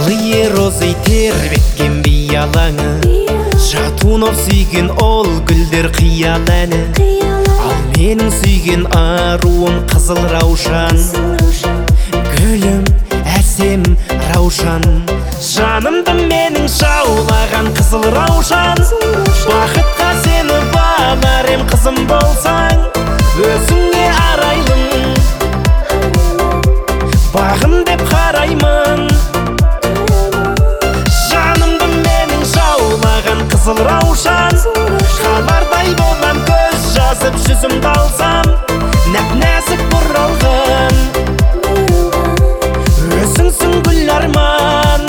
Лые розы тербеткен биялаңы, жатунов сүйген ол гүлдер қиял әні. Ал менің сүйген аруым қызыл раушан, гүлім әсем раушан. Жанымды менің жаулаған қызыл раушан, бақытқа сені бағар ем қызым болсаң, өзіңе арайлым, бағым деп қараймын. Жанымды менің жаулаған қызыл раушан, қалардай болам көз жазып жүзімді алсам, нәп-нәзік бұралған, өзіңсің гүл арман.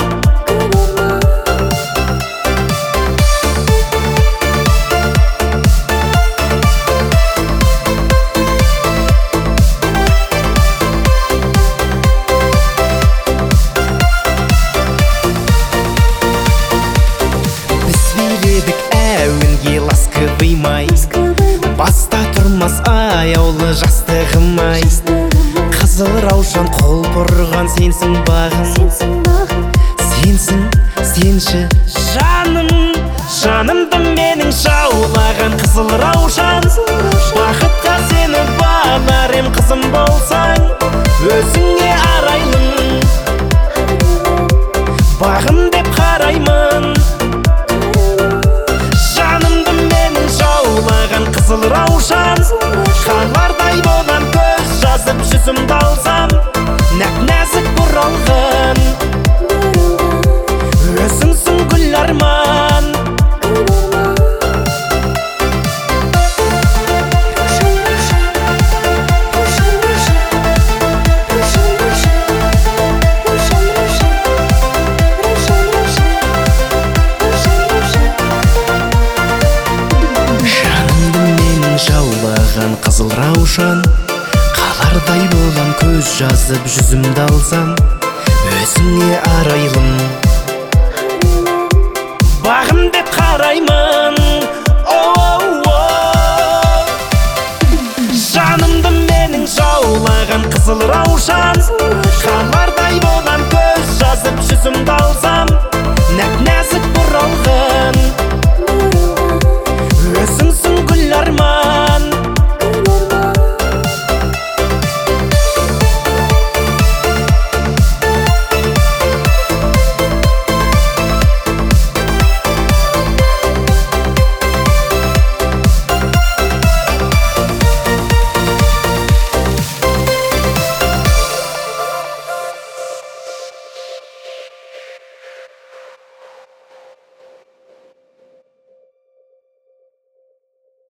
Әуенге ласковый май, баста тұрмас аяулы жастығым-ай. Қызыл раушан қол бұрған сенсің бағым, сенсің, сенші жаным. Жанымды менің жаулаған қызыл раушан, бақытқа сені бағар ем қызым болсаң, өзіңе арайлым, бағым деп қараймын. Қызыл раушан, қалардай болам көз жазып жүзімді алсам, нәп-нәзік бұралған, өзіңсің гүл арман. Қызыл раушан, қалардай болам көз жазып жүзімді алсам, өзіңе арайлым, бағым деп қараймын. Жанымды менің жаулаған қызыл раушан, қалардай